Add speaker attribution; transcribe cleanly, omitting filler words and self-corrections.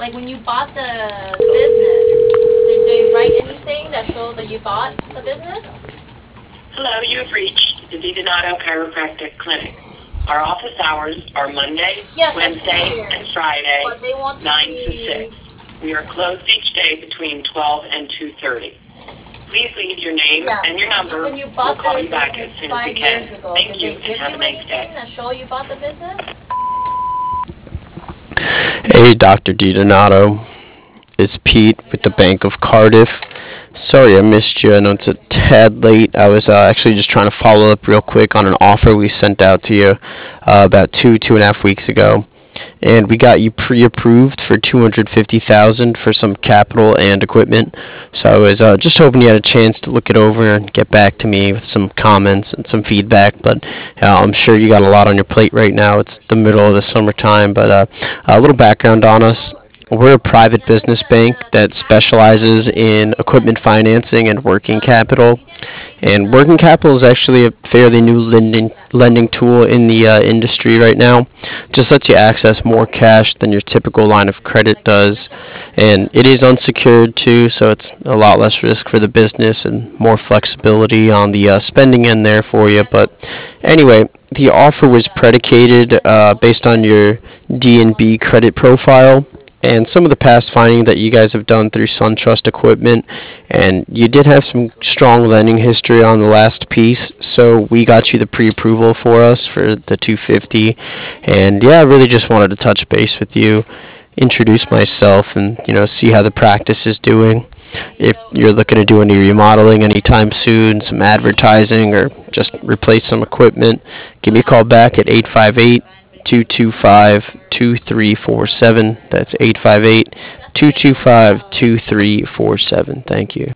Speaker 1: like when you bought the business, did they write anything that showed that you bought the business?
Speaker 2: Hello, you have reached the DiDonato Chiropractic Clinic. Our office hours are Monday,
Speaker 1: Yes,
Speaker 2: Wednesday, and Friday,
Speaker 1: but they want to
Speaker 2: 9
Speaker 1: see...
Speaker 2: to 6. We are closed each day between 12 and 2:30. Please leave your name and your number.
Speaker 1: When you
Speaker 2: We'll
Speaker 1: bought
Speaker 2: call
Speaker 1: the
Speaker 2: you back as
Speaker 1: business
Speaker 2: soon as we
Speaker 1: 5
Speaker 2: can.
Speaker 1: years ago,
Speaker 2: Thank
Speaker 1: did
Speaker 2: you,
Speaker 1: they
Speaker 2: and
Speaker 1: give
Speaker 2: have
Speaker 1: you
Speaker 2: a nice day.
Speaker 1: anything that show you bought the business?
Speaker 3: Hey, Dr. DiDonato. It's Pete with the Bank of Cardiff. Sorry I missed you. I know it's a tad late. I was actually just trying to follow up real quick on an offer we sent out to you about two and a half weeks ago. And we got you pre-approved for $250,000 for some capital and equipment. So I was just hoping you had a chance to look it over and get back to me with some comments and some feedback. But I'm sure you got a lot on your plate right now. It's the middle of the summertime. But a little background on us. We're a private business bank that specializes in equipment financing and working capital. And working capital is actually a fairly new lending tool in the industry right now. Just lets you access more cash than your typical line of credit does. And it is unsecured too, so it's a lot less risk for the business and more flexibility on the spending end there for you. But anyway, the offer was predicated based on your D&B credit profile and some of the past finding that you guys have done through SunTrust equipment, and you did have some strong lending history on the last piece, so we got you the pre-approval for us for the 250. And yeah, I really just wanted to touch base with you, introduce myself, and see how the practice is doing. If you're looking to do any remodeling anytime soon, some advertising, or just replace some equipment, give me a call back at 858-225-2347. That's 858-225-2347. Thank you.